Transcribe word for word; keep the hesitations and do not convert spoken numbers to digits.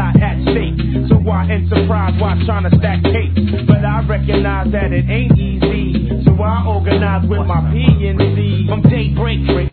lot at stake. So I enterprise while trying to stack cake. But I recognize that it ain't easy. So I organize with my P N C from daybreak.